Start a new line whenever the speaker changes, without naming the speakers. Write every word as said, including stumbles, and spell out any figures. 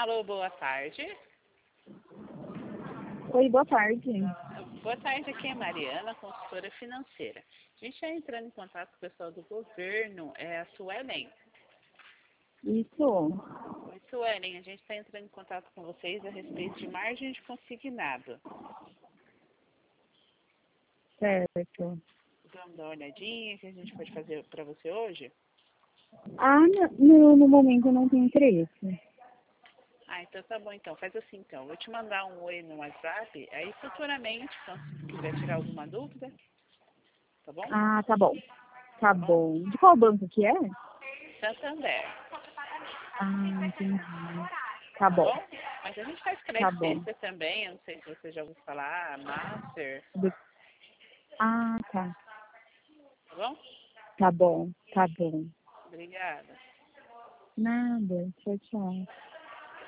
Alô, boa tarde.
Oi, boa tarde.
Boa tarde, aqui é Mariana, consultora financeira. A gente está entrando em contato com o pessoal do governo, é a Suelen.
Isso,
Oi, Suelen, a gente está entrando em contato com vocês a respeito de margem de consignado.
certo.
Vamos dar uma olhadinha que a gente pode fazer para você hoje?
Ah, n- não, no momento eu não tenho interesse.
Ah, então tá bom então. Faz assim então. Vou te mandar um oi no WhatsApp, aí futuramente, quando você quiser tirar alguma dúvida, tá bom?
Ah, tá bom. Tá
Tá bom?
bom. De qual banco que é?
Santander,
Ah, entendi. Tá
tá
bom,
bom? Mas a gente faz
tá
crédito
bom.
extra também, eu não sei se você já ouviu falar, Master,
De- Ah, tá.
tá bom?
Tá bom, tá bom.
Obrigada.
Nada. Tchau, tchau.